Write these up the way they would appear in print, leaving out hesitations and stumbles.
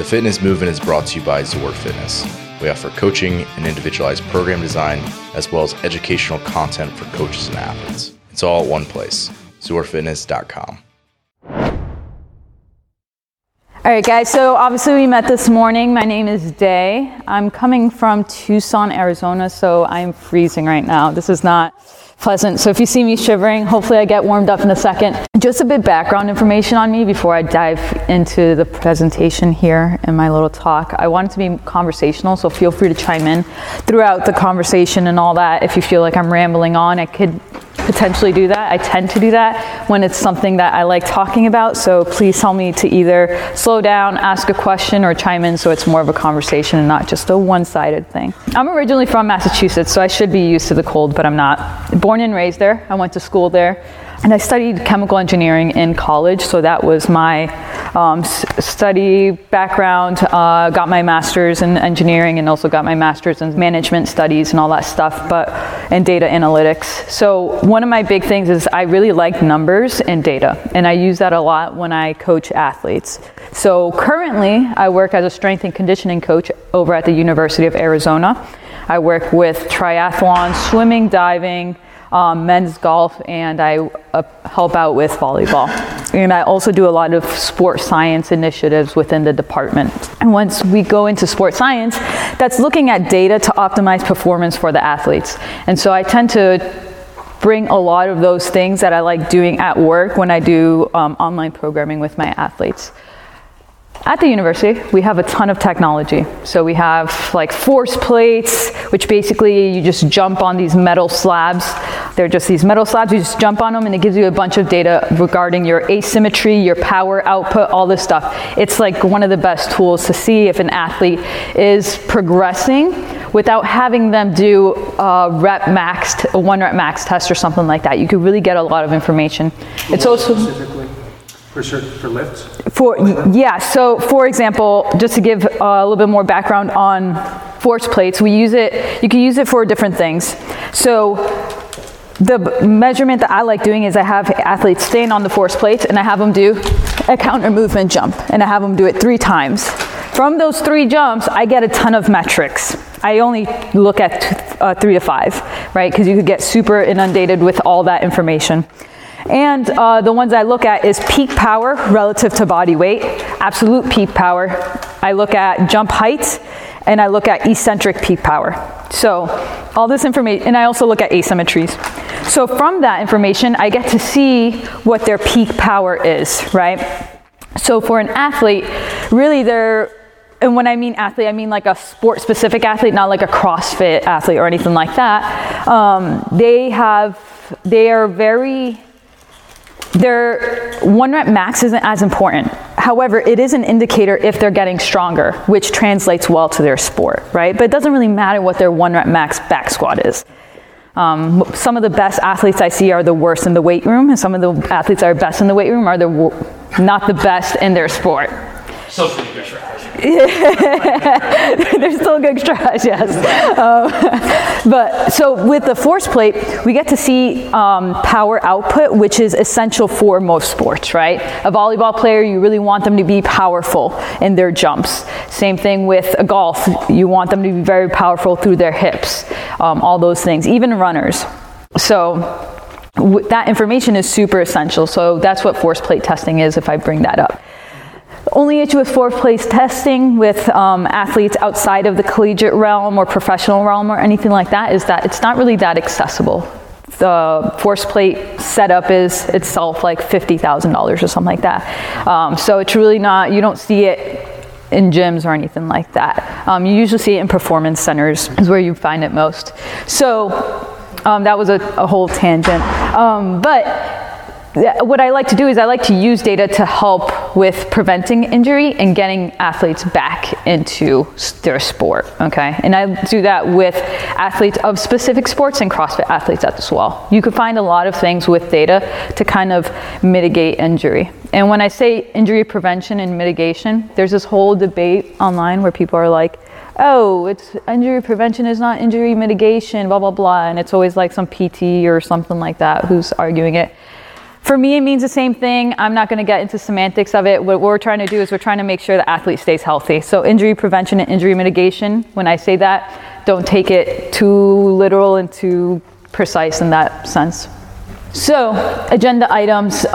The Fitness Movement is brought to you by Zoor Fitness. We offer coaching and individualized program design, as well as educational content for coaches and athletes. It's all at one place, zoorfitness.com. All right, guys, so obviously we met this morning. My name is Day. I'm coming from Tucson, Arizona, so I'm freezing right now. This is not pleasant. So if you see me shivering, hopefully I get warmed up in a second. Just a bit background information on me before I dive into the presentation here in my little talk. I want it to be conversational, so feel free to chime in throughout the conversation and all that. If you feel like I'm rambling on, I could potentially do that. I tend to do that when it's something that I like talking about, so please tell me to either slow down, ask a question, or chime in so it's more of a conversation and not just a one-sided thing. I'm originally from Massachusetts, so I should be used to the cold, but I'm not. Born and raised there. I went to school there, and I studied chemical engineering in college, so that was my study background. Got my master's in engineering and also got my master's in management studies and all that stuff, and data analytics. So one of my big things is I really like numbers and data, and I use that a lot when I coach athletes. So currently I work as a strength and conditioning coach over at the University of Arizona. I work with triathlon, swimming, diving, men's golf, and I help out with volleyball. And I also do a lot of sports science initiatives within the department. And once we go into sports science, that's looking at data to optimize performance for the athletes. And so I tend to bring a lot of those things that I like doing at work when I do online programming with my athletes. At the university, we have a ton of technology. So we have like force plates, which basically you just jump on these metal slabs. They're just these metal slabs, you just jump on them and it gives you a bunch of data regarding your asymmetry, your power output, all this stuff. It's like one of the best tools to see if an athlete is progressing without having them do a one rep max test or something like that. You could really get a lot of information. It's also specifically for lifts? So for example, just to give a little bit more background on force plates, you can use it for different things. So the measurement that I like doing is I have athletes stand on the force plates and I have them do a counter movement jump and I have them do it 3 times. From those 3 jumps, I get a ton of metrics. I only look at 3 to 5, right? Because you could get super inundated with all that information. And the ones I look at is peak power relative to body weight, absolute peak power. I look at jump height, and I look at eccentric peak power. So all this information, and I also look at asymmetries. So from that information, I get to see what their peak power is, right? So for an athlete, really and when I mean athlete, I mean like a sport-specific athlete, not like a CrossFit athlete or anything like that. Their 1 rep max isn't as important. However, it is an indicator if they're getting stronger, which translates well to their sport, right? But it doesn't really matter what their 1 rep max back squat is. Some of the best athletes I see are the worst in the weight room, and some of the athletes that are best in the weight room are not the best in their sport. Social media trash. They're still good trash, yes. But so with the force plate, we get to see power output, which is essential for most sports, right? A volleyball player, you really want them to be powerful in their jumps. Same thing with a golf, you want them to be very powerful through their hips, all those things, even runners. So that information is super essential. So that's what force plate testing is, if I bring that up. The only issue with force plate testing with athletes outside of the collegiate realm or professional realm or anything like that is that it's not really that accessible. The force plate setup is itself like $50,000 or something like that. So it's really not, you don't see it in gyms or anything like that. You usually see it in performance centers is where you find it most. So that was a whole tangent. But what I like to do is I like to use data to help with preventing injury and getting athletes back into their sport, okay? And I do that with athletes of specific sports and CrossFit athletes as well. You could find a lot of things with data to kind of mitigate injury. And when I say injury prevention and mitigation, there's this whole debate online where people are like, oh, it's injury prevention is not injury mitigation, blah, blah, blah. And it's always like some PT or something like that who's arguing it. For me, it means the same thing. I'm not going to get into semantics of it. What we're trying to do is we're trying to make sure the athlete stays healthy. So injury prevention and injury mitigation, when I say that, don't take it too literal and too precise in that sense. So, agenda items.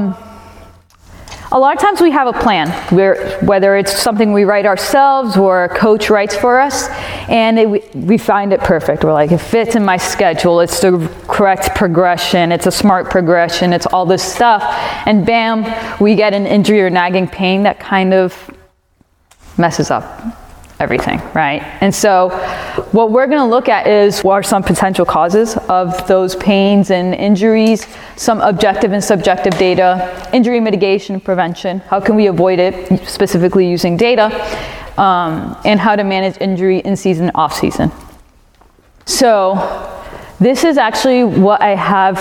A lot of times we have a plan, whether it's something we write ourselves or a coach writes for us, and we find it perfect. We're like, it fits in my schedule, it's the correct progression, it's a smart progression, it's all this stuff, and bam, we get an injury or nagging pain that kind of messes up everything, right? And so what we're going to look at is what are some potential causes of those pains and injuries, some objective and subjective data, injury mitigation, prevention, how can we avoid it, specifically using data, and how to manage injury in season, off season. So this is actually what I have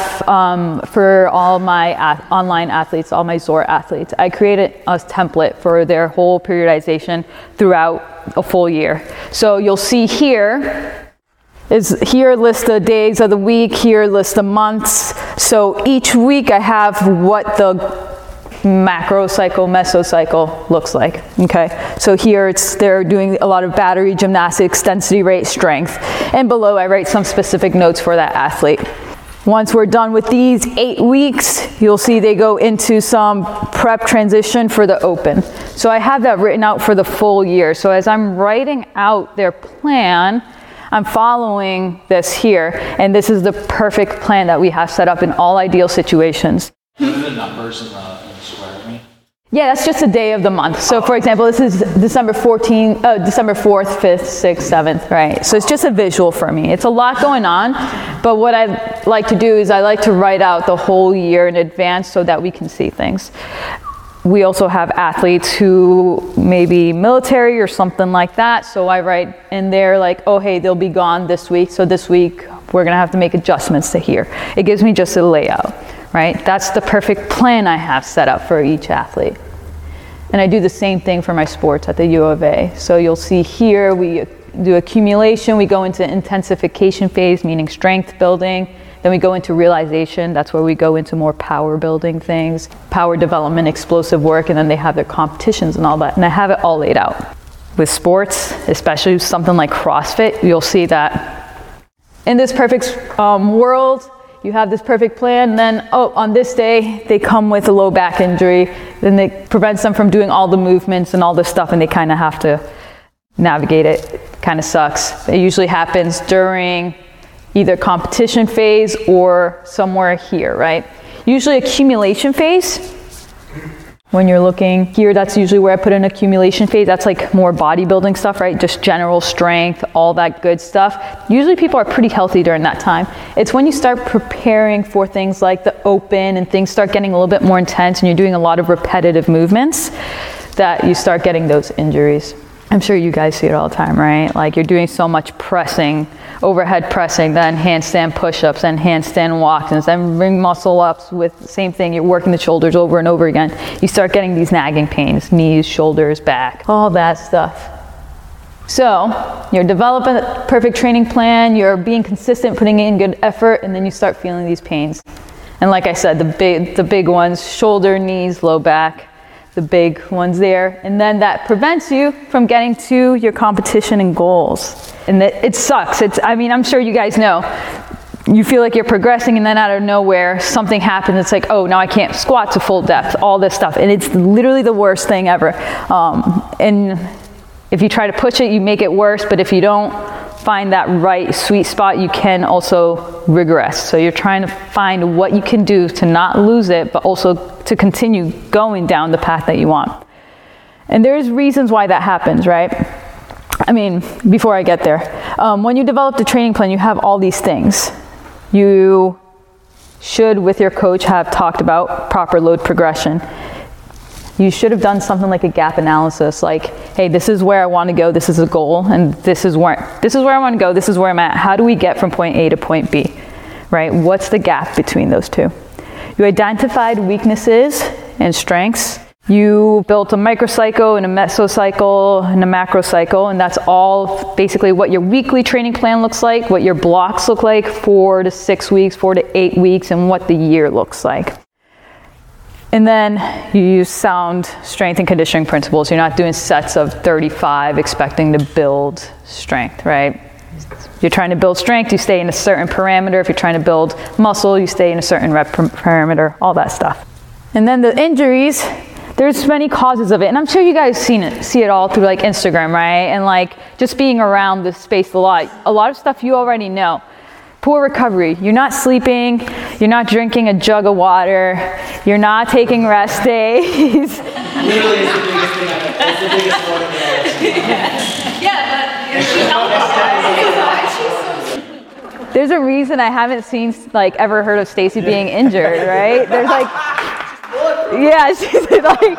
for all my online athletes, all my ZOR athletes. I created a template for their whole periodization throughout a full year. So you'll see here list the days of the week, here list the months. So each week I have what the macro cycle, mesocycle looks like, okay? So here they're doing a lot of battery, gymnastics, density rate, strength. And below I write some specific notes for that athlete. Once we're done with these 8 weeks, you'll see they go into some prep transition for the open. So I have that written out for the full year. So as I'm writing out their plan, I'm following this here. And this is the perfect plan that we have set up in all ideal situations. What are the numbers in the square to me? Yeah, that's just a day of the month. So for example, this is December 4th, 5th, 6th, 7th, right? So it's just a visual for me. It's a lot going on, but what I like to do is I like to write out the whole year in advance so that we can see things. We also have athletes who may be military or something like that, so I write in there like, oh hey, they'll be gone this week, so this week we're gonna have to make adjustments to here. It gives me just a layout. Right? That's the perfect plan I have set up for each athlete. And I do the same thing for my sports at the U of A. So you'll see here, we do accumulation, we go into intensification phase, meaning strength building. Then we go into realization, that's where we go into more power building things, power development, explosive work, and then they have their competitions and all that. And I have it all laid out. With sports, especially something like CrossFit, you'll see that in this perfect world, you have this perfect plan, and then, on this day, they come with a low back injury, then it prevents them from doing all the movements and all this stuff, and they kind of have to navigate it. It kind of sucks. It usually happens during either competition phase or somewhere here, right? Usually accumulation phase, when you're looking here, that's usually where I put an accumulation phase. That's like more bodybuilding stuff, right? Just general strength, all that good stuff. Usually people are pretty healthy during that time. It's when you start preparing for things like the open and things start getting a little bit more intense and you're doing a lot of repetitive movements that you start getting those injuries. I'm sure you guys see it all the time, right? Like you're doing so much pressing, overhead pressing, then handstand push-ups, then handstand walk-ins, then ring muscle ups with the same thing. You're working the shoulders over and over again. You start getting these nagging pains, knees, shoulders, back, all that stuff. So you're developing a perfect training plan, you're being consistent, putting in good effort, and then you start feeling these pains. And like I said, the big ones, shoulder, knees, low back, the big ones there, and then that prevents you from getting to your competition and goals. And it sucks. I'm sure you guys know. You feel like you're progressing and then out of nowhere, something happens. It's like, oh, now I can't squat to full depth, all this stuff. And it's literally the worst thing ever. And if you try to push it, you make it worse, but if you don't find that right sweet spot, you can also regress. So you're trying to find what you can do to not lose it, but also to continue going down the path that you want. And there's reasons why that happens, right? Before I get there, when you develop the training plan, you have all these things. You should, with your coach, have talked about proper load progression. You should have done something like a gap analysis, like, hey, this is where I want to go, this is a goal, and this is where I want to go, this is where I'm at. How do we get from point A to point B, right? What's the gap between those two? You identified weaknesses and strengths. You built a microcycle and a mesocycle and a macrocycle, and that's all basically what your weekly training plan looks like, what your blocks look like, 4 to 6 weeks, 4 to 8 weeks, and what the year looks like. And then you use sound strength and conditioning principles. You're not doing sets of 35 expecting to build strength, right? If you're trying to build strength, you stay in a certain parameter. If you're trying to build muscle, you stay in a certain rep parameter, all that stuff. And then the injuries, there's many causes of it. And I'm sure you guys see it all through like Instagram, right? And like just being around this space a lot of stuff you already know. Poor recovery. You're not sleeping. You're not drinking a jug of water. You're not taking rest days. Literally is the biggest thing. It's the biggest one in There's a reason I haven't seen, like, ever heard of Stacy being injured, right? There's like, yeah, she's like,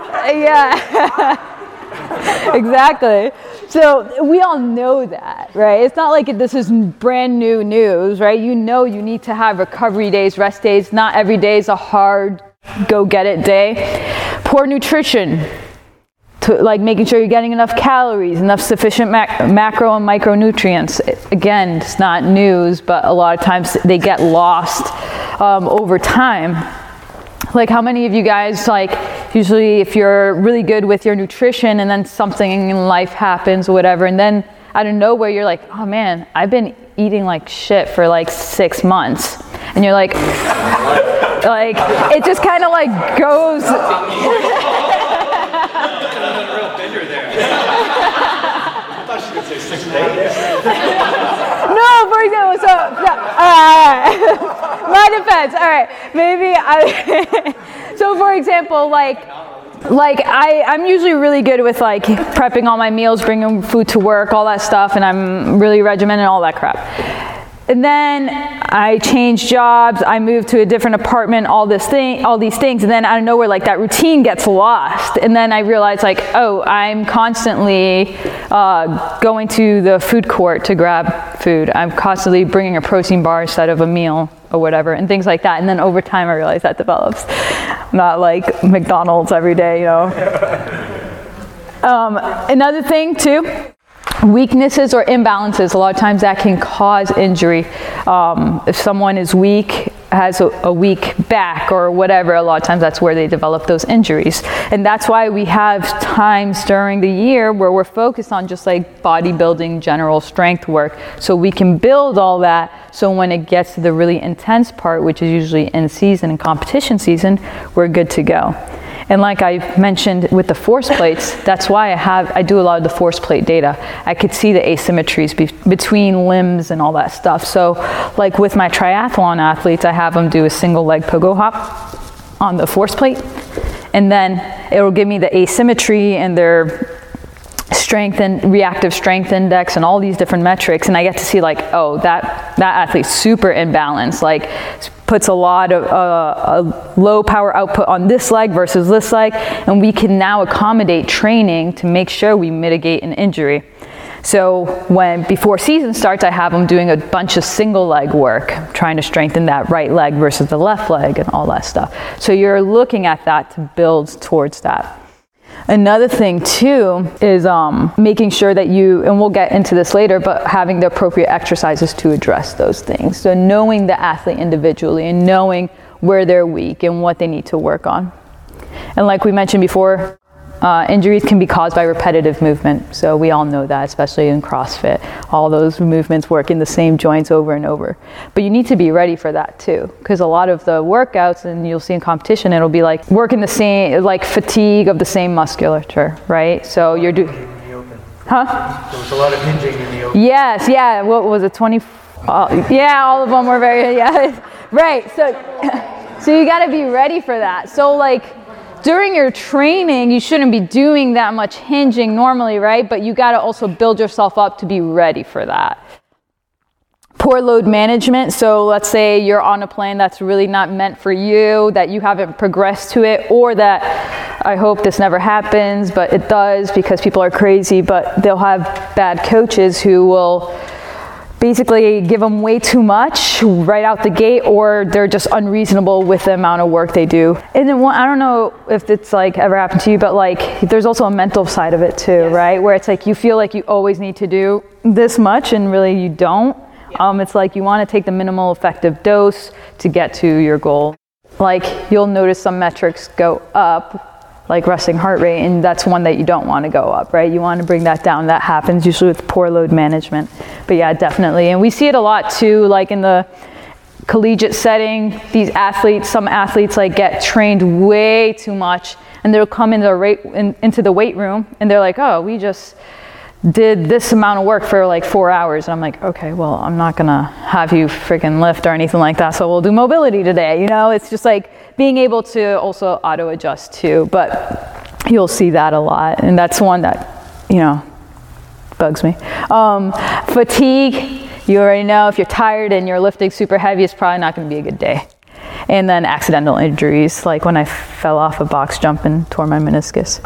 yeah, exactly. So we all know that, right? It's not like this is brand new news, right? You know you need to have recovery days, rest days. Not every day is a hard go get it day. Poor nutrition, like making sure you're getting enough calories, enough sufficient macro and micronutrients. Again, it's not news, but a lot of times they get lost over time. Like how many of you guys, like usually if you're really good with your nutrition and then something in life happens or whatever, and then out of nowhere you're like, oh man, I've been eating like shit for like 6 months. And you're like it just kind of like goes. No, for example, my defense, all right, maybe so for example, like I'm usually really good with like prepping all my meals, bringing food to work, all that stuff, and I'm really regimented, all that crap. And then I changed jobs, I moved to a different apartment, all these things, and then out of nowhere, like that routine gets lost. And then I realized like, oh, I'm constantly going to the food court to grab food. I'm constantly bringing a protein bar instead of a meal or whatever, and things like that. And then over time I realized that develops. Not like McDonald's every day, you know. Another thing too, weaknesses or imbalances, a lot of times that can cause injury. If someone is weak, has a weak back or whatever, a lot of times that's where they develop those injuries. And that's why we have times during the year where we're focused on just like bodybuilding, general strength work, so we can build all that, so when it gets to the really intense part, which is usually in season and competition season, we're good to go. And like I mentioned with the force plates, that's why I do a lot of the force plate data. I could see the asymmetries between limbs and all that stuff. So like with my triathlon athletes, I have them do a single leg pogo hop on the force plate. And then it will give me the asymmetry and their strength and reactive strength index and all these different metrics, and I get to see like, oh, that athlete's super imbalanced, like puts a lot of low power output on this leg versus this leg, and we can now accommodate training to make sure we mitigate an injury. So before season starts, I have them doing a bunch of single leg work, trying to strengthen that right leg versus the left leg and all that stuff. So you're looking at that to build towards that. Another thing too is making sure that and we'll get into this later, but having the appropriate exercises to address those things. So knowing the athlete individually and knowing where they're weak and what they need to work on. And like we mentioned before, injuries can be caused by repetitive movement. So we all know that, especially in CrossFit. All those movements work in the same joints over and over. But you need to be ready for that too, because a lot of the workouts, and you'll see in competition, it'll be like working the same, like fatigue of the same musculature, right? So you're doing... Huh? There was a lot of hinging in the open. Yes, yeah. What was it, 20? Yeah, all of them were very, yeah. Right, so you got to be ready for that. So like, during your training, you shouldn't be doing that much hinging normally, right? But you got to also build yourself up to be ready for that. Poor load management. So let's say you're on a plan that's really not meant for you, that you haven't progressed to it, or that, I hope this never happens, but it does because people are crazy, but they'll have bad coaches who will basically give them way too much right out the gate, or they're just unreasonable with the amount of work they do. And then I don't know if it's like ever happened to you, but like there's also a mental side of it too, yes. Right? Where it's like you feel like you always need to do this much and really you don't. Yeah. It's like you want to take the minimal effective dose to get to your goal. like you'll notice some metrics go up, like resting heart rate, and that's one that you don't want to go up, right? You want to bring that down. That happens usually with poor load management. But yeah, definitely. And we see it a lot too, like in the collegiate setting, these athletes, some athletes like get trained way too much, and they'll come into the weight room and they're like, oh, we just did this amount of work for like 4 hours. And I'm like, okay, well, I'm not gonna have you freaking lift or anything like that, so we'll do mobility today. It's just like being able to also auto adjust too, but you'll see that a lot. And that's one that, bugs me. Fatigue, you already know if you're tired and you're lifting super heavy, it's probably not gonna be a good day. And then accidental injuries, like when I fell off a box jump and tore my meniscus.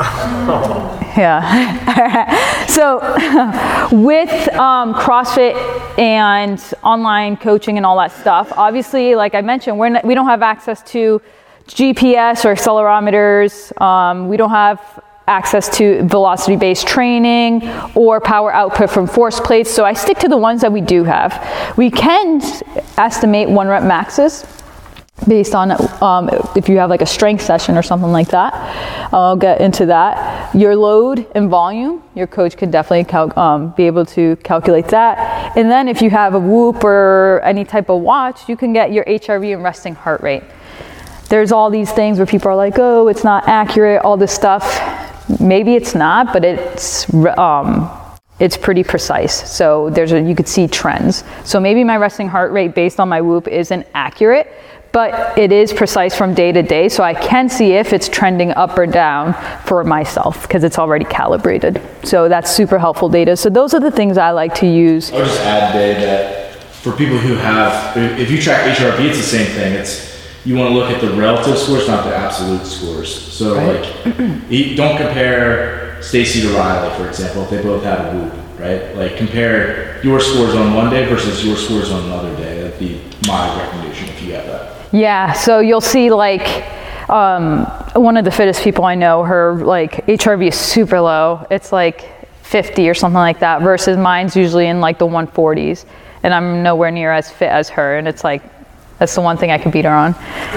Yeah. So with CrossFit and online coaching and all that stuff, obviously, like I mentioned, we don't have access to GPS or accelerometers. We don't have access to velocity-based training or power output from force plates. So I stick to the ones that we do have. We can estimate 1 rep maxes based on if you have like a strength session or something like that. I'll get into that. Your load and volume, your coach can definitely be able to calculate that. And then if you have a Whoop or any type of watch, you can get your HRV and resting heart rate. There's all these things where people are like, oh, it's not accurate, all this stuff. Maybe it's not, but it's pretty precise. So you could see trends. So maybe my resting heart rate based on my Whoop isn't accurate, but it is precise from day to day, so I can see if it's trending up or down for myself because it's already calibrated. So that's super helpful data. So those are the things I like to use. I'll just add, Dave, that for people who have, if you track HRV, it's the same thing. You want to look at the relative scores, not the absolute scores. So like, don't compare Stacy to Riley, for example, if they both have a Whoop, right? Like compare your scores on one day versus your scores on another day. That'd be my recommendation if you have that. Yeah, so you'll see like one of the fittest people I know, her like HRV is super low. It's like 50 or something like that versus mine's usually in like the 140s. And I'm nowhere near as fit as her. And it's like, that's the one thing I could beat her on.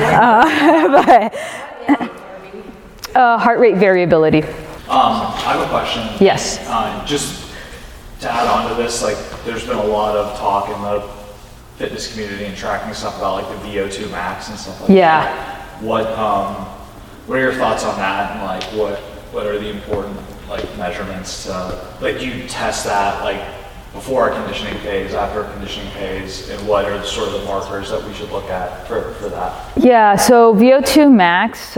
Heart rate variability. I have a question. Yes. Just to add on to this, like there's been a lot of talk in the fitness community and tracking stuff about like the VO2 max and stuff like that. What are your thoughts on that, and like what are the important like measurements to, like, do you test that like before a conditioning phase, after a conditioning phase, and what are sort of the markers that we should look at for that? Yeah, so VO2 max,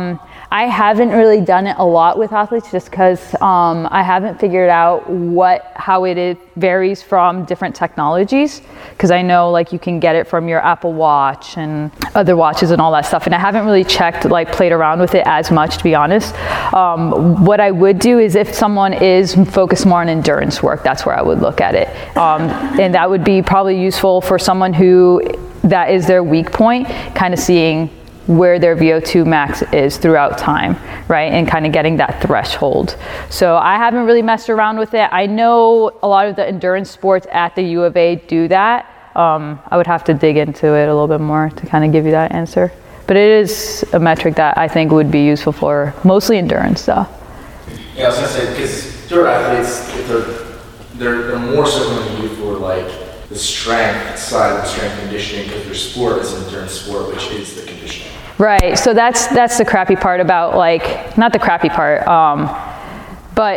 I haven't really done it a lot with athletes just because I haven't figured out how it varies from different technologies, because I know like you can get it from your Apple Watch and other watches and all that stuff, and I haven't really played around with it as much, to be honest. What I would do is if someone is focused more on endurance work, that's where I would look at it, and that would be probably useful for someone who that is their weak point, kind of seeing where their VO2 max is throughout time, right? And kind of getting that threshold. So I haven't really messed around with it. I know a lot of the endurance sports at the U of A do that. I would have to dig into it a little bit more to kind of give you that answer. But it is a metric that I think would be useful for mostly endurance stuff. Yeah, I was gonna say, because your athletes, they're more so going to be for like the strength side of the strength conditioning, because their sport is an endurance sport, which is the conditioning. Right, so that's the crappy part about, like, not the crappy part, but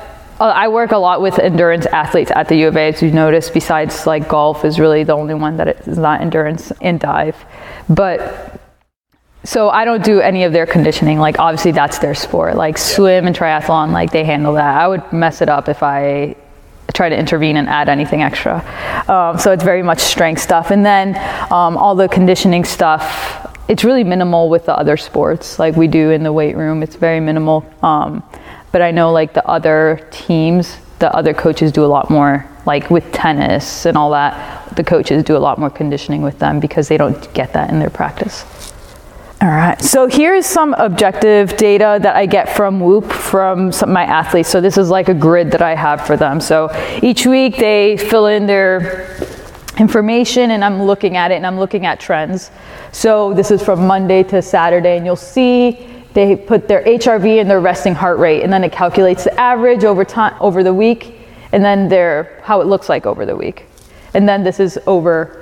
I work a lot with endurance athletes at the U of A, as you notice, besides like golf is really the only one that is not endurance, and dive. But, so I don't do any of their conditioning, like obviously that's their sport, like swim and triathlon, like they handle that. I would mess it up if I try to intervene and add anything extra. So it's very much strength stuff. And then all the conditioning stuff, it's really minimal with the other sports like we do in the weight room. It's very minimal. But I know like the other teams, the other coaches do a lot more, like with tennis and all that, the coaches do a lot more conditioning with them because they don't get that in their practice. All right, so here's some objective data that I get from Whoop from some of my athletes. So this is like a grid that I have for them. So each week they fill in their information and I'm looking at it and I'm looking at trends. So this is from Monday to Saturday, and you'll see they put their HRV and their resting heart rate, and then it calculates the average over time, over the week, and then how it looks like over the week. And then this is over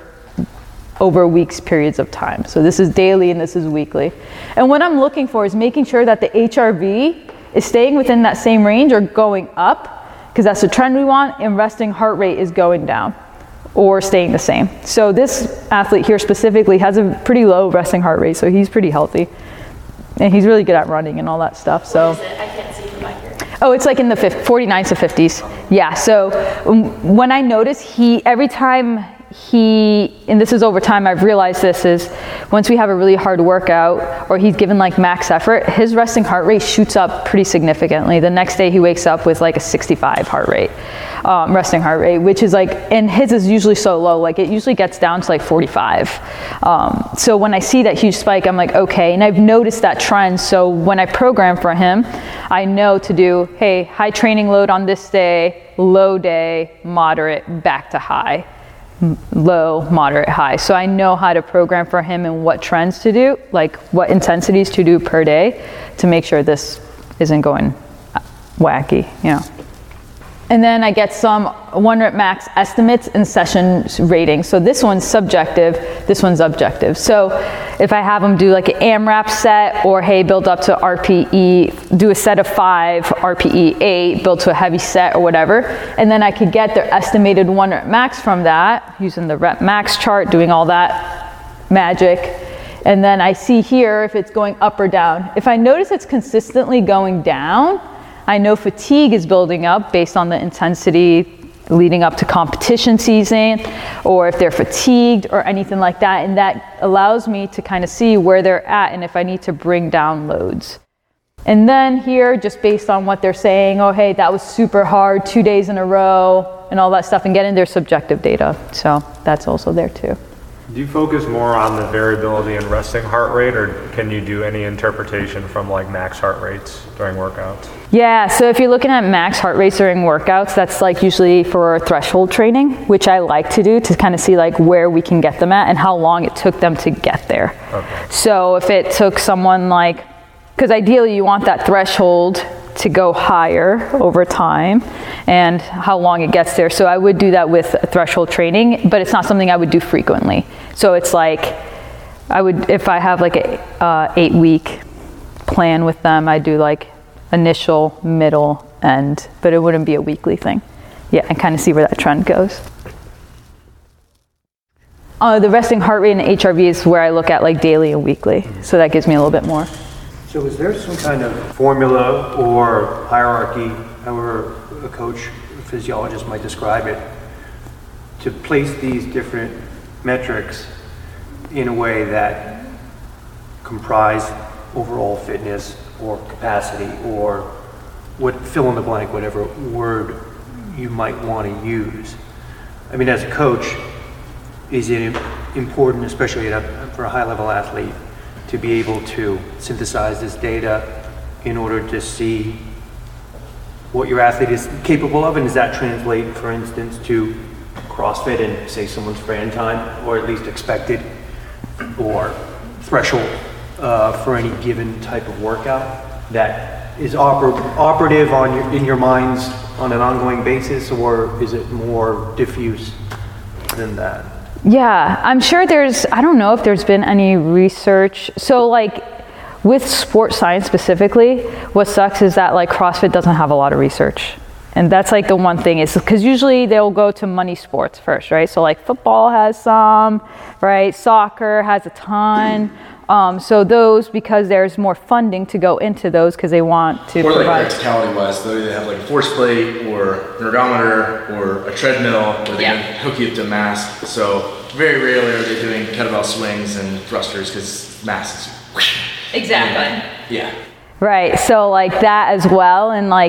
weeks periods of time. So this is daily and this is weekly. And what I'm looking for is making sure that the HRV is staying within that same range or going up, because that's the trend we want, and resting heart rate is going down or staying the same. So this athlete here specifically has a pretty low resting heart rate, so he's pretty healthy. And he's really good at running and all that stuff. So. What is it? I can't see from back here. Oh, it's like in the 49s to 50s. Yeah, so when I notice every time and this is over time, I've realized this is, once we have a really hard workout or he's given like max effort, his resting heart rate shoots up pretty significantly. The next day he wakes up with like a 65 heart rate, resting heart rate, which is like, and his is usually so low, like it usually gets down to like 45. So when I see that huge spike, I'm like, okay, and I've noticed that trend. So when I program for him, I know to do, hey, high training load on this day, low day, moderate, back to high. Low, moderate, high. So I know how to program for him and what trends to do, like what intensities to do per day to make sure this isn't going wacky, you know. And then I get some 1 rep max estimates and session ratings. So this one's subjective, this one's objective. So if I have them do like an AMRAP set, or hey, build up to RPE, do a set of 5, RPE 8, build to a heavy set or whatever. And then I could get their estimated 1 rep max from that, using the rep max chart, doing all that magic. And then I see here if it's going up or down. If I notice it's consistently going down, I know fatigue is building up based on the intensity leading up to competition season, or if they're fatigued or anything like that. And that allows me to kind of see where they're at and if I need to bring down loads. And then here, just based on what they're saying, oh, hey, that was super hard, 2 days in a row, and all that stuff, and getting their subjective data. So that's also there too. Do you focus more on the variability in resting heart rate, or can you do any interpretation from like max heart rates during workouts? Yeah, so if you're looking at max heart rates during workouts, that's like usually for threshold training, which I like to do to kind of see like where we can get them at and how long it took them to get there. Okay. So if it took someone like, because ideally you want that threshold to go higher over time and how long it gets there. So I would do that with threshold training, but it's not something I would do frequently. So it's like, I would, if I have like a 8-week plan with them, I do like initial, middle, end, but it wouldn't be a weekly thing. Yeah, and kind of see where that trend goes. The resting heart rate and HRV is where I look at like daily and weekly. So that gives me a little bit more. So is there some kind of formula or hierarchy, however a coach, a physiologist might describe it, to place these different metrics in a way that comprise overall fitness or capacity, or what, fill in the blank, whatever word you might want to use? I mean, as a coach, is it important, especially for a high-level athlete, to be able to synthesize this data in order to see what your athlete is capable of? And does that translate, for instance, to CrossFit and say someone's Fran time, or at least expected, or threshold for any given type of workout that is operative in your minds on an ongoing basis, or is it more diffuse than that? Yeah, I'm sure I don't know if there's been any research. So like with sports science specifically, what sucks is that like CrossFit doesn't have a lot of research. And that's like the one thing, is because usually they'll go to money sports first, right? So like football has some, right? Soccer has a ton. So those, because there's more funding to go into those because they want to provide. Or like practicality wise, though, they have like a force plate or an ergometer or a treadmill where they can hook you up to mass. So very rarely are they doing kettlebell swings and thrusters because mass is Exactly. Yeah. Right, so like that as well, and like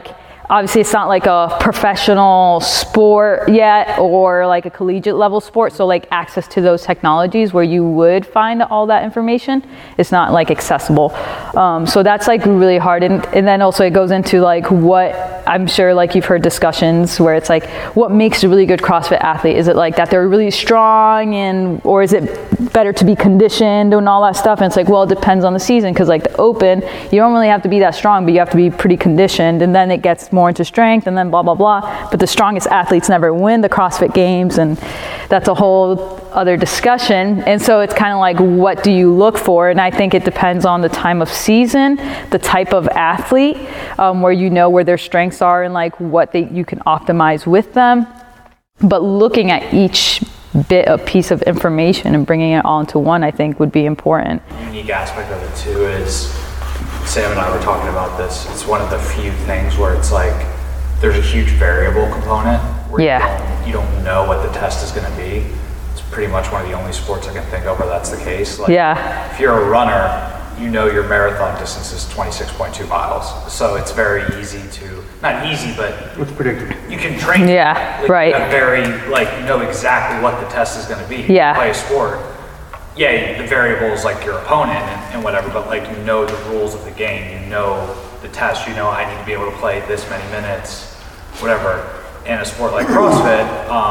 obviously it's not like a professional sport yet or like a collegiate level sport. So like access to those technologies where you would find all that information is not like accessible. So that's like really hard. And then also it goes into like what, I'm sure like you've heard discussions where it's like, what makes a really good CrossFit athlete? Is it like that they're really strong or is it better to be conditioned and all that stuff? And it's like, well, it depends on the season, because like the open, you don't really have to be that strong, but you have to be pretty conditioned, and then it gets more into strength and then blah, blah, blah. But the strongest athletes never win the CrossFit Games, and that's a whole other discussion. And so it's kind of like, what do you look for? And I think it depends on the time of season, the type of athlete, where you know where their strengths are and like what you can optimize with them. But looking at each a piece of information and bringing it all into one, I think would be important. The unique aspect of it too is, Sam and I were talking about this, it's one of the few things where it's like, there's a huge variable component where you don't know what the test is going to be. It's pretty much one of the only sports I can think of where that's the case. Like, if you're a runner, you know your marathon distance is 26.2 miles. So it's very easy to, not easy, but it's predictable. You can train. Right. You know exactly what the test is going to be. Play a sport. The variable is like your opponent and whatever, but like you know the rules of the game, you know the test, you know I need to be able to play this many minutes, whatever. In a sport like CrossFit,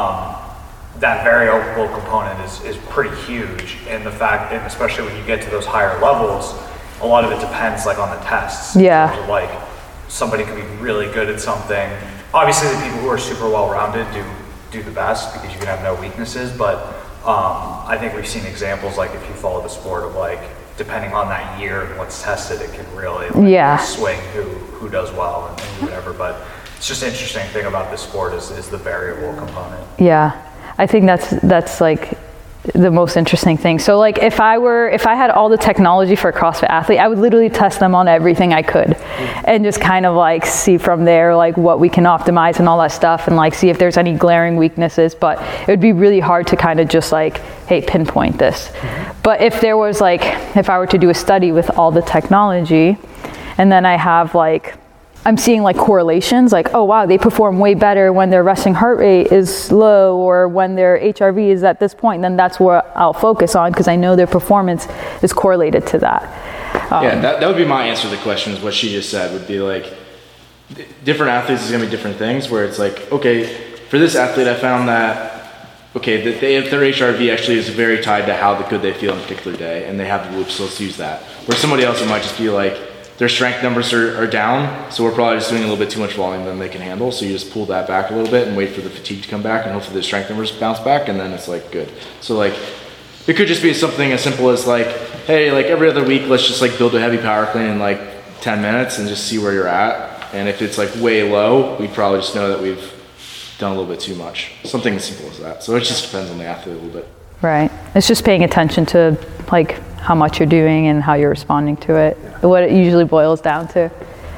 that variable component is pretty huge, and the fact, and especially when you get to those higher levels, a lot of it depends like on the tests. Like somebody can be really good at something. Obviously, the people who are super well-rounded do the best because you can have no weaknesses. But I think we've seen examples like if you follow the sport of like depending on that year and what's tested, it can really swing who does well and whatever. But it's just an interesting thing about this sport is the variable component. I think that's like the most interesting thing. So like if I had all the technology for a CrossFit athlete, I would literally test them on everything I could and just kind of like see from there like what we can optimize and all that stuff, and like see if there's any glaring weaknesses. But it would be really hard to kind of just like, hey, pinpoint this. But if there was like, if I were to do a study with all the technology, and then I have like, I'm seeing like correlations, like, oh wow, they perform way better when their resting heart rate is low or when their HRV is at this point, then that's where I'll focus on, because I know their performance is correlated to that. That would be my answer to the question, is what she just said would be like, different athletes is going to be different things, where it's like, okay, for this athlete I found that, okay, that their HRV actually is very tied to how good they feel on a particular day, and they have the loops, so let's use that. Where somebody else, it might just be like, their strength numbers are down, so we're probably just doing a little bit too much volume than they can handle, so you just pull that back a little bit and wait for the fatigue to come back, and hopefully the strength numbers bounce back, and then it's like good. So like, it could just be something as simple as like, hey, like every other week, let's just like build a heavy power clean in like 10 minutes and just see where you're at. And if it's like way low, we probably just know that we've done a little bit too much. Something as simple as that. So it just depends on the athlete a little bit. Right. It's just paying attention to like how much you're doing and how you're responding to it, what it usually boils down to.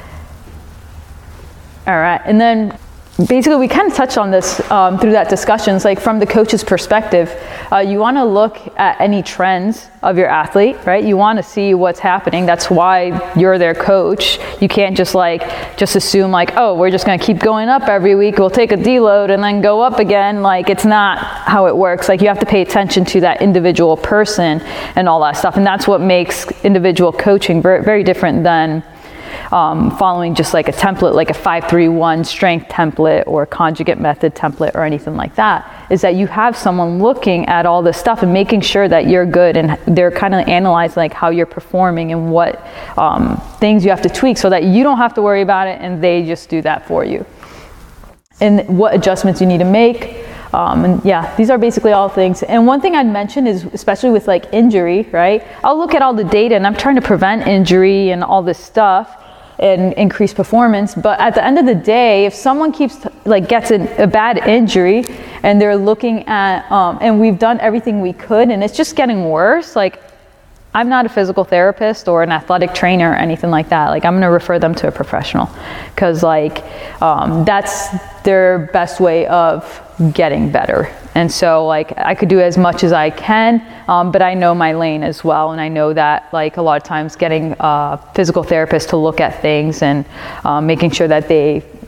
All right. And then basically we kind of touched on this through that discussions, like from the coach's perspective, you want to look at any trends of your athlete, right? You want to see what's happening. That's why you're their coach. You can't just assume like, oh, we're just going to keep going up every week. We'll take a deload and then go up again. Like, it's not how it works. Like, you have to pay attention to that individual person and all that stuff. And that's what makes individual coaching very, very different than following just like a template, like a 5-3-1 strength template or a conjugate method template or anything like that, is that you have someone looking at all this stuff and making sure that you're good, and they're kind of analyzing like how you're performing and what things you have to tweak so that you don't have to worry about it and they just do that for you. And what adjustments you need to make. And yeah, these are basically all things. And one thing I'd mention is, especially with like injury, right? I'll look at all the data and I'm trying to prevent injury and all this stuff and increase performance. But at the end of the day, if someone gets a bad injury and they're looking at, and we've done everything we could and it's just getting worse, like, I'm not a physical therapist or an athletic trainer or anything like that. Like, I'm going to refer them to a professional, because like that's their best way of getting better. And so like, I could do as much as I can, but I know my lane as well. And I know that like a lot of times getting a physical therapist to look at things and making sure that they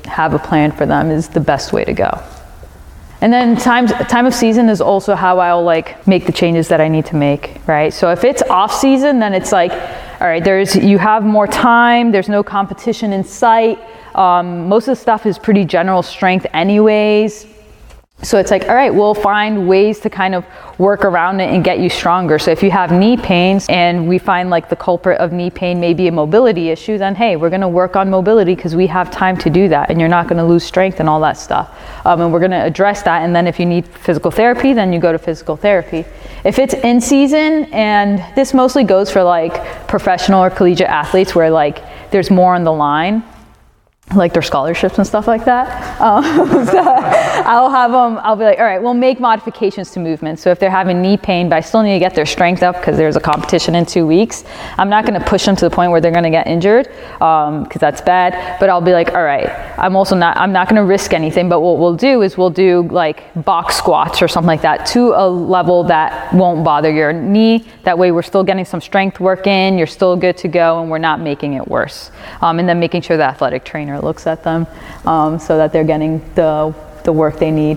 have a plan for them is the best way to go. And then time of season is also how I'll like make the changes that I need to make, right? So if it's off season, then it's like, all right, you have more time, there's no competition in sight. Most of the stuff is pretty general strength anyways. So it's like, all right, we'll find ways to kind of work around it and get you stronger. So if you have knee pains and we find like the culprit of knee pain may be a mobility issue, then hey, we're gonna work on mobility because we have time to do that and you're not gonna lose strength and all that stuff. And we're gonna address that, and then if you need physical therapy, then you go to physical therapy. If it's in season, and this mostly goes for like professional or collegiate athletes where like there's more on the line, like their scholarships and stuff like that. So I'll have them, I'll be like, all right, we'll make modifications to movement. So if they're having knee pain, but I still need to get their strength up because there's a competition in 2 weeks, I'm not gonna push them to the point where they're gonna get injured, because that's bad. But I'll be like, all right, I'm not gonna risk anything, but what we'll do is we'll do like box squats or something like that to a level that won't bother your knee. That way we're still getting some strength work in, you're still good to go, and we're not making it worse. And then making sure the athletic trainer looks at them so that they're getting the work they need.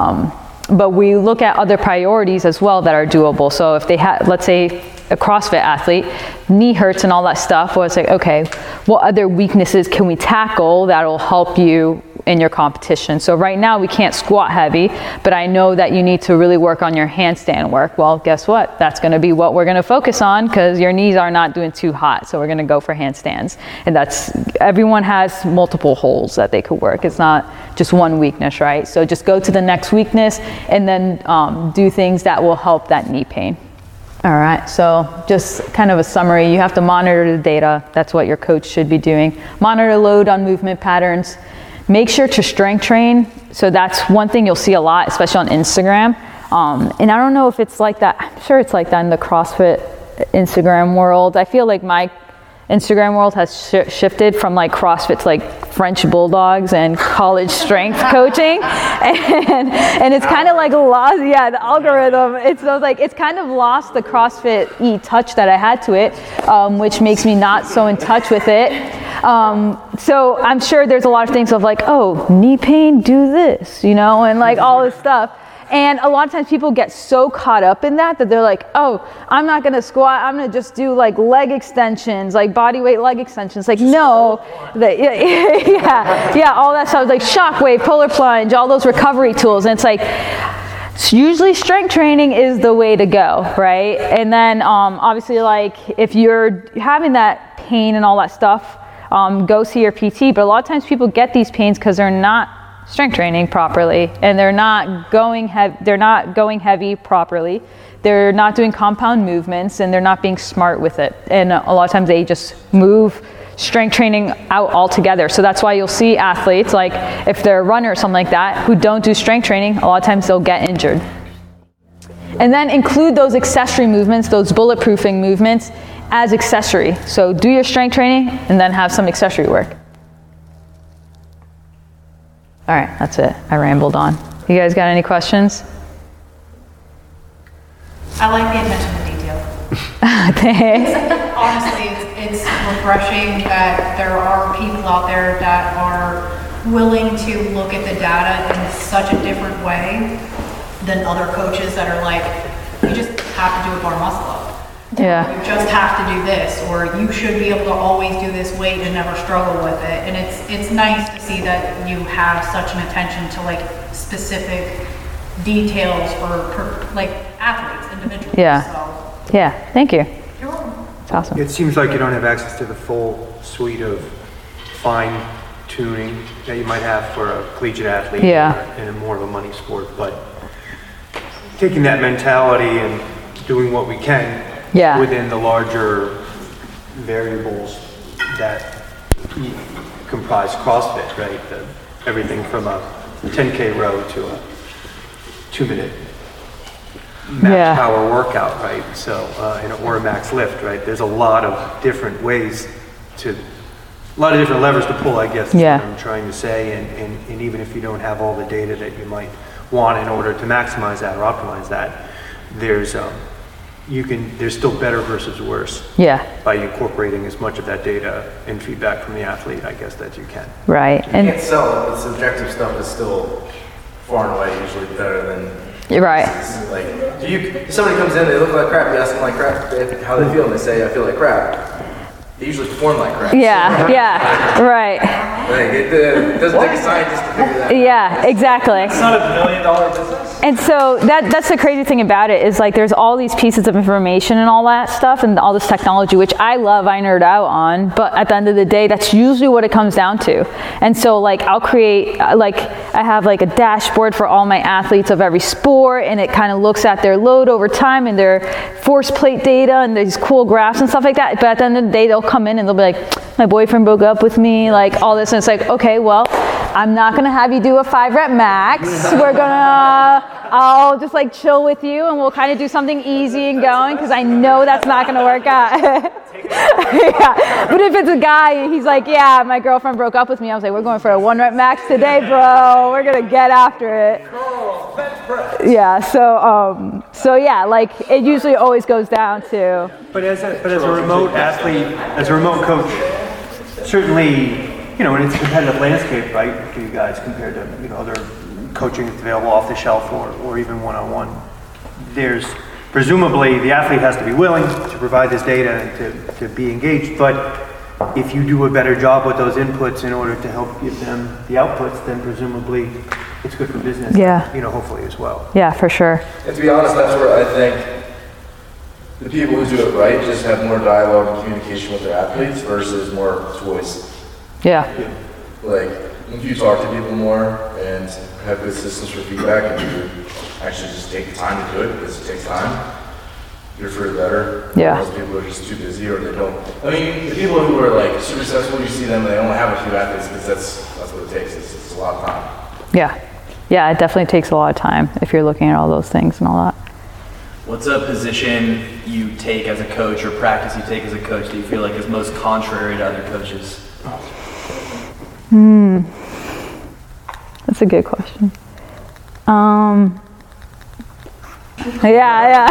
But we look at other priorities as well that are doable. So if they have, let's say, a CrossFit athlete, knee hurts and all that stuff, well, it's like, okay, what other weaknesses can we tackle that'll help you in your competition? So right now we can't squat heavy, but I know that you need to really work on your handstand work. Well, guess what? That's gonna be what we're gonna focus on because your knees are not doing too hot. So we're gonna go for handstands. And everyone has multiple holes that they could work. It's not just one weakness, right? So just go to the next weakness and then do things that will help that knee pain. All right, so just kind of a summary. You have to monitor the data. That's what your coach should be doing. Monitor load on movement patterns. Make sure to strength train. So that's one thing you'll see a lot, especially on Instagram. And I don't know if it's like that. I'm sure it's like that in the CrossFit Instagram world. I feel like my Instagram world has shifted from like CrossFit to like French bulldogs and college strength coaching, and it's kind of like lost, the algorithm. It's kind of lost the CrossFit touch that I had to it, which makes me not so in touch with it. So I'm sure there's a lot of things of like, oh, knee pain, do this, and like all this stuff. And a lot of times people get so caught up in that they're like, oh, I'm not gonna squat, I'm gonna just do like leg extensions, like body weight leg extensions. Like, no, all that stuff, like shockwave, polar plunge, all those recovery tools. And it's like, usually strength training is the way to go, right? And then obviously like if you're having that pain and all that stuff, go see your PT. But a lot of times people get these pains because they're not strength training properly, and they're not going heavy properly. They're not doing compound movements, and they're not being smart with it. And a lot of times they just move strength training out altogether. So that's why you'll see athletes, like if they're a runner or something like that, who don't do strength training, a lot of times they'll get injured. And then include those accessory movements, those bulletproofing movements as accessory. So do your strength training and then have some accessory work. All right, that's it. I rambled on. You guys got any questions? I like the attention to detail. Thanks. Honestly, it's refreshing that there are people out there that are willing to look at the data in such a different way than other coaches that are like, you just have to do a bar muscle up. Yeah. You just have to do this, or you should be able to always do this weight and never struggle with it. And it's nice to see that you have such an attention to like specific details for like athletes, individuals. Yeah. So, yeah, thank you. you're welcome. It's awesome. It seems like you don't have access to the full suite of fine tuning that you might have for a collegiate athlete in a more of a money sport, but taking that mentality and doing what we can within the larger variables that comprise CrossFit, right? Everything from a 10K row to a 2-minute max power workout, right? So, or a max lift, right? There's a lot of different ways a lot of different levers to pull, I guess, is what I'm trying to say. And even if you don't have all the data that you might want in order to maximize that or optimize that, there's there's still better versus worse. Yeah. By incorporating as much of that data and feedback from the athlete, I guess, that you can. Right. You can't sell it. The subjective stuff is still far and away usually better than. You're right. Like, if somebody comes in, they look like crap, you ask them like crap, how they feel, and they say, I feel like crap. They usually perform like crap. Yeah, right. Like, it doesn't take a scientist to figure that out. Yeah, exactly. It's not $1 million business. And so that's the crazy thing about it is like there's all these pieces of information and all that stuff and all this technology, which I love, I nerd out on, but at the end of the day, that's usually what it comes down to. And so like I'll create, like I have like a dashboard for all my athletes of every sport, and it kind of looks at their load over time and their force plate data and these cool graphs and stuff like that. But at the end of the day, they'll come in and they'll be like, my boyfriend broke up with me, like all this. And it's like, okay, well, I'm not gonna have you do a 5-rep max. I'll just like chill with you and we'll kind of do something easy and going because I know that's not gonna work out. Yeah. But if it's a guy and he's like, yeah, my girlfriend broke up with me, I was like, we're going for a 1-rep max today, bro. We're gonna get after it. Yeah, so yeah, like it usually always goes down to. But as a remote athlete, as a remote coach, certainly, you know, and it's a competitive landscape, right, for you guys compared to, you know, other coaching that's available off the shelf or even one-on-one. There's presumably the athlete has to be willing to provide this data and to be engaged, but if you do a better job with those inputs in order to help give them the outputs, then presumably it's good for business, yeah. You know, hopefully as well. Yeah, for sure. And to be honest, that's where I think the people who do it right just have more dialogue and communication with their athletes versus more toys. Yeah. Like, if you talk to people more and have good systems for feedback and you actually just take the time to do it because it takes time, you're for better. Yeah. Most people are just too busy or they don't. I mean, the people who are like super successful, you see them, they only have a few athletes because that's what it takes. It's a lot of time. Yeah. Yeah, it definitely takes a lot of time if you're looking at all those things and all that. What's a position you take as a coach or practice you take as a coach that you feel like is most contrary to other coaches? That's a good question. Yeah.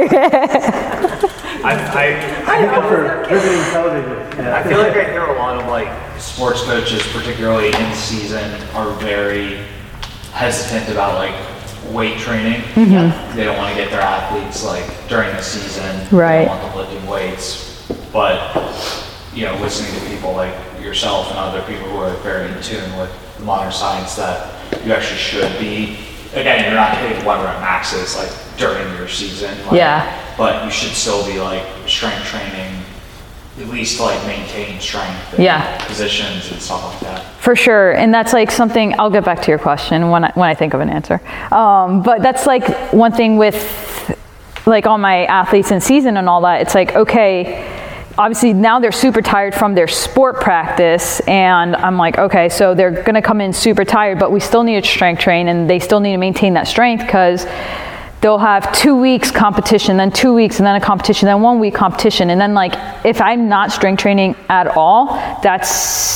I feel like I hear a lot of like sports coaches, particularly in season, are very hesitant about like weight training. Mm-hmm. They don't want to get their athletes like during the season. Right. They don't want them lifting weights. But you know, listening to people like yourself and other people who are very in tune with modern science, that you actually should be. Again, you're not hitting 1-rep maxes like during your season. Like, yeah. But you should still be like strength training, at least to like maintain strength. Positions and stuff like that. For sure, and that's like something. I'll get back to your question when I think of an answer. But that's like one thing with like all my athletes in season and all that. It's like, okay, obviously now they're super tired from their sport practice, and I'm like, okay, so they're gonna come in super tired, but we still need to strength train, and they still need to maintain that strength because they'll have 2 weeks competition, then 2 weeks, and then a competition, then 1 week competition. And then like, if I'm not strength training at all, that's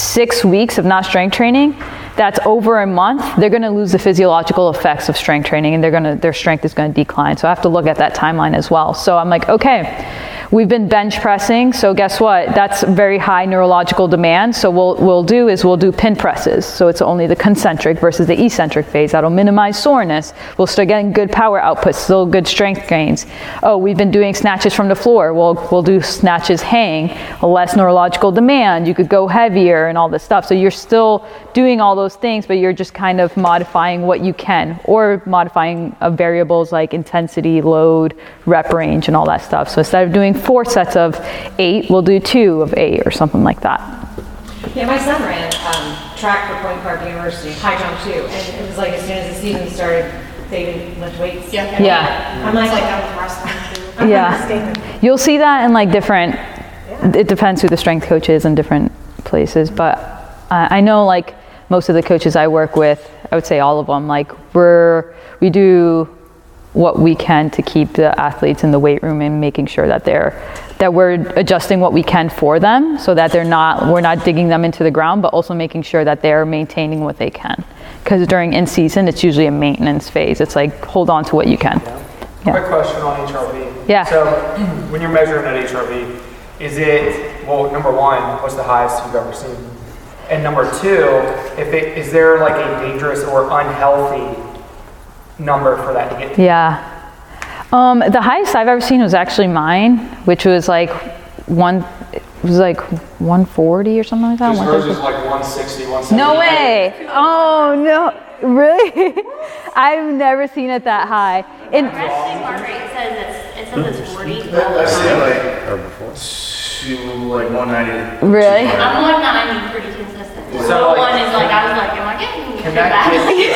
6 weeks of not strength training. That's over a month. They're gonna lose the physiological effects of strength training, and their strength is gonna decline. So I have to look at that timeline as well. So I'm like, okay, we've been bench pressing, so guess what? That's very high neurological demand. So we'll do pin presses. So it's only the concentric versus the eccentric phase. That'll minimize soreness. We'll start getting good power outputs, still good strength gains. Oh, we've been doing snatches from the floor. We'll do snatches hang, less neurological demand. You could go heavier and all this stuff. So you're still doing all those things, but you're just kind of modifying what you can, or modifying variables like intensity, load, rep range, and all that stuff. So instead of doing 4 sets of 8, we'll do 2 of 8 or something like that. Yeah, my son ran track for Point Park University, high jump too, and it was like as soon as the season started, they didn't lift weights. Yeah. I'm like that with wrestling too. Yeah. You'll see that in like different, it depends who the strength coach is in different places, but I know like most of the coaches I work with, I would say all of them, like we do what we can to keep the athletes in the weight room and making sure that we're adjusting what we can for them, so that we're not digging them into the ground, but also making sure that they're maintaining what they can. Because during in season, it's usually a maintenance phase. It's like, hold on to what you can. Quick question on HRV. Yeah. So when you're measuring that HRV, is it, well, number one, what's the highest you've ever seen? And number two, is there like a dangerous or unhealthy number for that to get to? Yeah. The highest I've ever seen was actually mine, which was like 140 or something like that. Hers is like 160, 170. No way. Oh no. Really? I've never seen it that high. Resting heart rate says it's 40. I've seen like 190. Really? I'm 190 pretty consistent. So one is like, I was like, am I getting Can that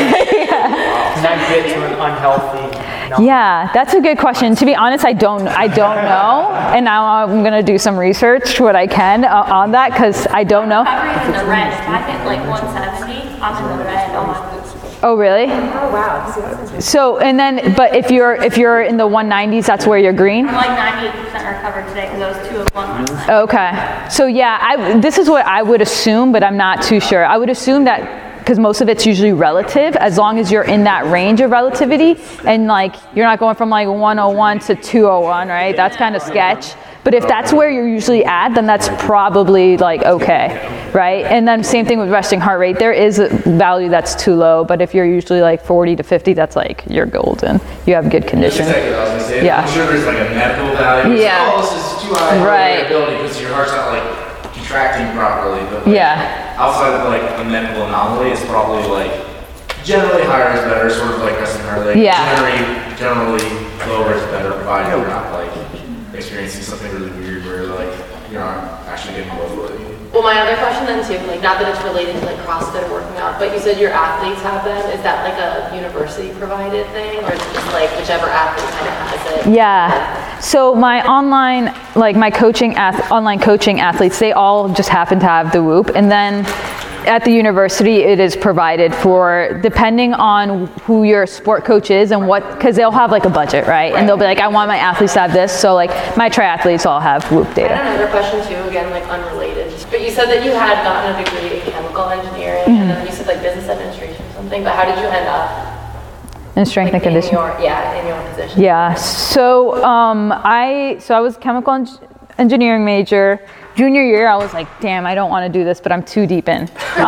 get to an unhealthy number? Yeah, that's a good question. To be honest, I don't know, and now I'm gonna do some research what I can on that because I don't know. I'm in the red. If I hit like 170, I'm in the red on my boots. Oh really? Oh wow. So but if you're in the 190s, that's where you're green. I'm like 98% recovered today because I was 2 of 1. Okay. So yeah, this is what I would assume, but I'm not too sure. I would assume that because most of it's usually relative, as long as you're in that range of relativity, and like you're not going from like 101 to 201, right? That's kind of sketch. But if that's where you're usually at, then that's probably like okay, right? And then same thing with resting heart rate. There is a value that's too low, but if you're usually like 40 to 50, that's like you're golden. You have good condition. Exactly what I was gonna say. Yeah. I'm sure there's like a medical value. Yeah. Oh, this is too high for Right. variability because your heart's not like contracting properly. But like, Yeah. outside of like a medical anomaly, it's probably like generally higher is better, sort of like resting heart rate. Yeah. Generally lower is better, provided you're not like experiencing something really weird where like you're not actually getting low flow. Well, my other question then too, like not that it's related to like CrossFit or working out, but you said your athletes have them. Is that like a university provided thing, or is it just like whichever athlete kind of has it? Yeah. So my online coaching athletes, they all just happen to have the Whoop, and then at the university, it is provided for depending on who your sport coach is and what, because they'll have like a budget, right? And they'll be like, I want my athletes to have this. So like my triathletes all have Whoop data. I had another question too, again, like unrelated. But you said that you had gotten a degree in chemical engineering, and then you said like business administration or something. But how did you end up In strength and conditioning. in your position? Yeah. So I was chemical engineering major. Junior year, I was like, damn, I don't want to do this, but I'm too deep in.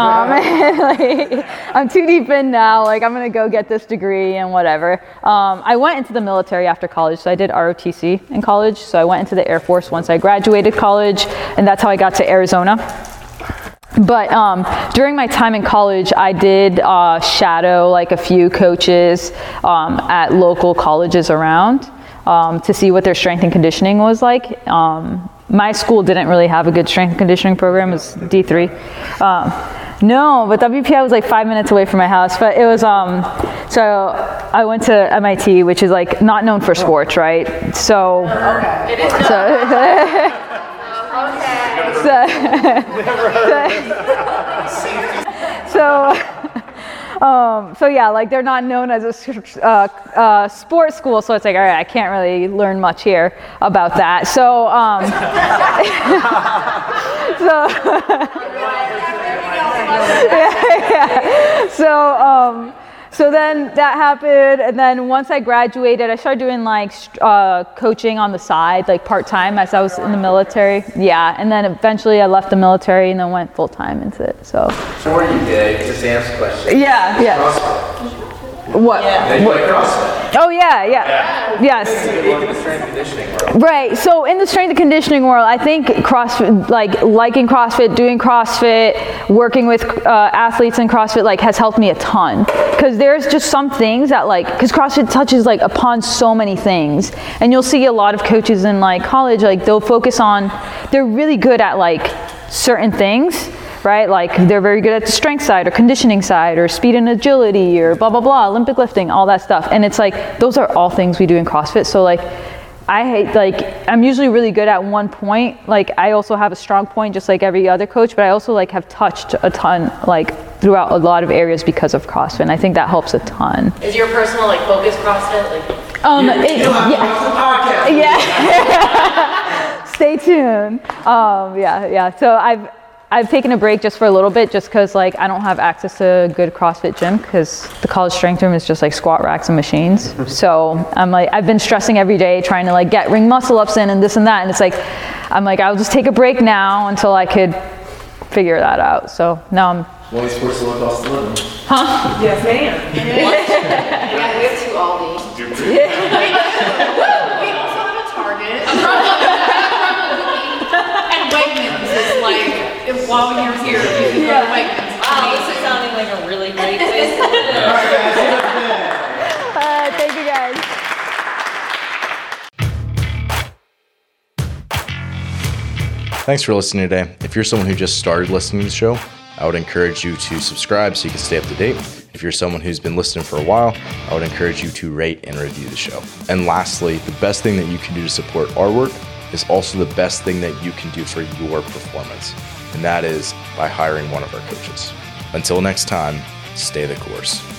I'm too deep in now. Like, I'm going to go get this degree and whatever. I went into the military after college, so I did ROTC in college. So I went into the Air Force once I graduated college, and that's how I got to Arizona. But during my time in college, I did shadow like a few coaches at local colleges around to see what their strength and conditioning was like. My school didn't really have a good strength and conditioning program. It was D3. No, but WPI was like 5 minutes away from my house. But it was, so I went to MIT, which is like not known for sports, right? So, It is so yeah, like they're not known as a sports school, so it's like, all right, I can't really learn much here about that. So, so then that happened, and then once I graduated, I started doing like coaching on the side, like part-time as I was in the military. Yeah, and then eventually I left the military and then went full-time into it, so. Before you did, to Sam's question. Yeah. CrossFit. What? Yeah, you like CrossFit. Oh yeah. Yes. In the strength and conditioning world. Right. So in the strength and conditioning world, I think CrossFit, like liking CrossFit, doing CrossFit, working with athletes in CrossFit, like has helped me a ton. Because there's just some things that because CrossFit touches like upon so many things, and you'll see a lot of coaches in like college, like they'll focus on, they're really good at like certain things. Right? Like they're very good at the strength side or conditioning side or speed and agility or blah, blah, blah, Olympic lifting, all that stuff. And it's like, those are all things we do in CrossFit. So like, I'm usually really good at one point. Like I also have a strong point just like every other coach, but I also like have touched a ton like throughout a lot of areas because of CrossFit. And I think that helps a ton. Is your personal like focus CrossFit? Yeah. Stay tuned. Yeah. So I've taken a break just for a little bit just because like I don't have access to a good CrossFit gym because the college strength room is just like squat racks and machines. So I'm like, I've been stressing every day trying to like get ring muscle ups in and this and that. And it's like, I'm like, I'll just take a break now until I could figure that out. So now I'm. One sports to low cost of living. Huh? Yes, ma'am. Yeah, we have 2 Aldi. We also have a Target. And Wegmans is like, if while you're here, you can go to Wegmans. Wow, this is sounding like a really great place to live. All right, guys. Thank you guys. Thanks for listening today. If you're someone who just started listening to the show, I would encourage you to subscribe so you can stay up to date. If you're someone who's been listening for a while, I would encourage you to rate and review the show. And lastly, the best thing that you can do to support our work is also the best thing that you can do for your performance. And that is by hiring one of our coaches. Until next time, stay the course.